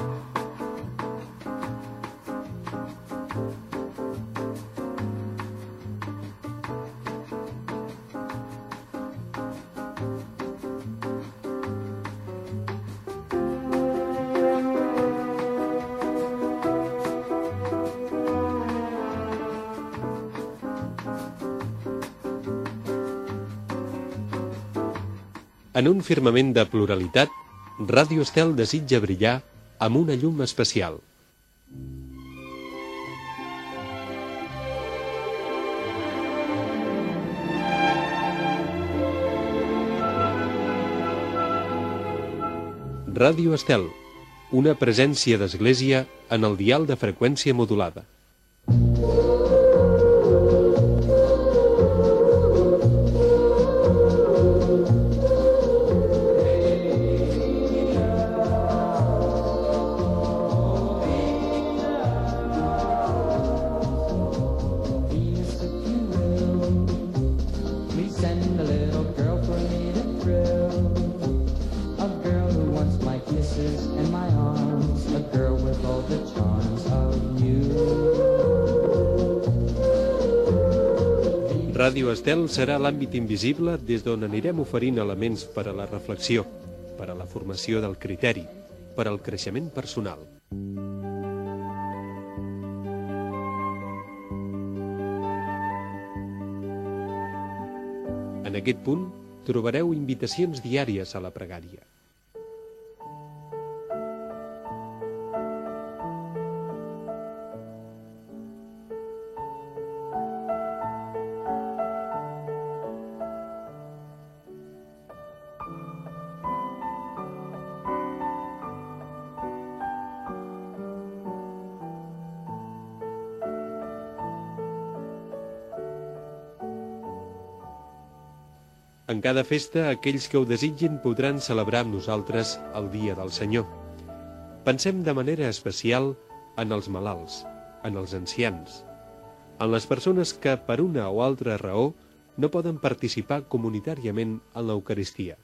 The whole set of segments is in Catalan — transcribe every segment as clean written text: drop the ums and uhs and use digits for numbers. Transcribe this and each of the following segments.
En un firmament de pluralitat, Ràdio Estel desitja brillar amb una llum especial. Ràdio Estel, una presència d'església en el dial de freqüència modulada. Ràdio Estel serà l'àmbit invisible des d'on anirem oferint elements per a la reflexió, per a la formació del criteri, per al creixement personal. En aquest punt trobareu invitacions diàries a la pregària. En cada festa, aquells que ho desitgin podran celebrar amb nosaltres el Dia del Senyor. Pensem de manera especial en els malalts, en els ancians, en les persones que, per una o altra raó, no poden participar comunitàriament en l'Eucaristia.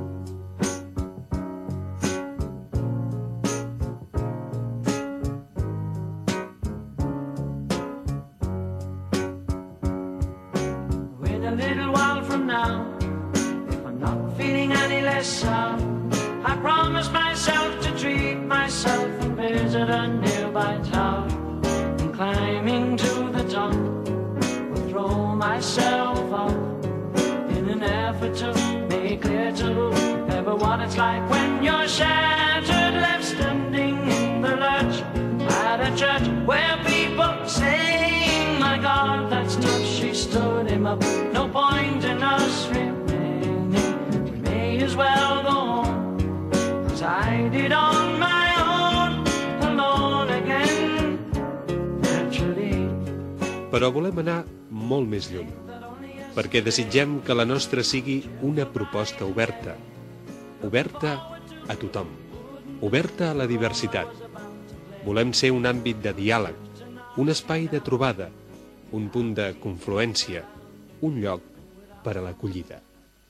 I promise myself to treat myself and visit a nearby tower. And climbing to the top, will throw myself up in an effort to make clear to everyone it's like when you're shattered, left standing in the lurch at a church where people say, my God, that's tough. She stood him up. No point in us remaining. We may as well go home. I did on my own, alone again, naturally. Però volem anar molt més lluny, perquè desitgem que la nostra sigui una proposta oberta, oberta a tothom, oberta a la diversitat. Volem ser un àmbit de diàleg, un espai de trobada, un punt de confluència, un lloc per a l'acollida.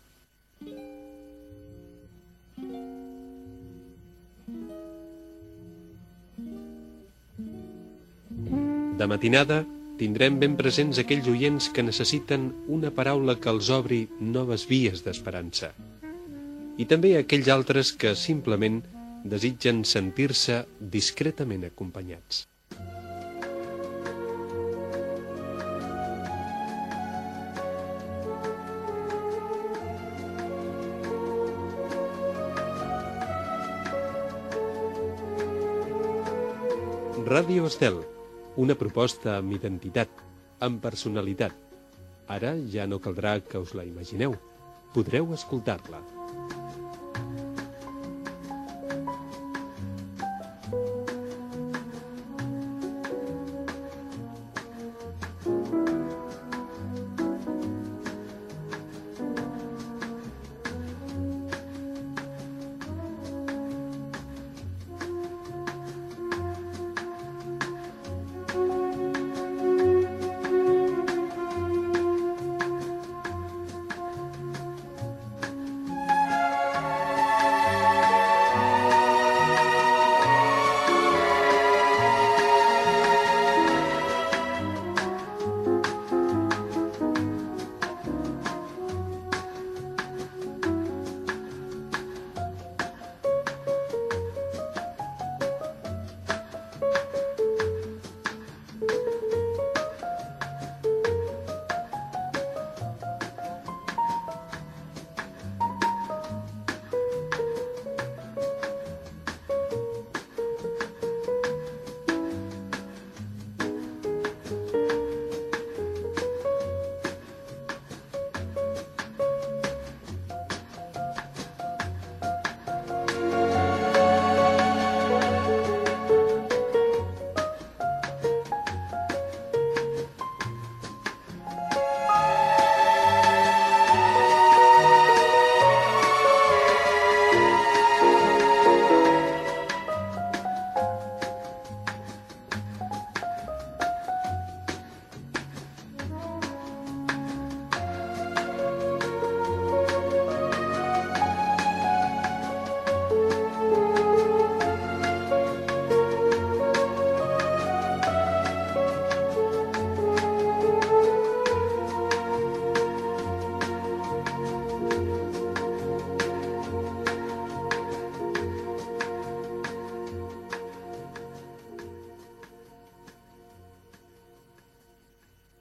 De matinada tindrem ben presents aquells oients que necessiten una paraula que els obri noves vies d'esperança. I també aquells altres que simplement desitgen sentir-se discretament acompanyats. Ràdio Estel, una proposta amb identitat, amb personalitat. Ara ja no caldrà que us la imagineu. Podreu escoltar-la.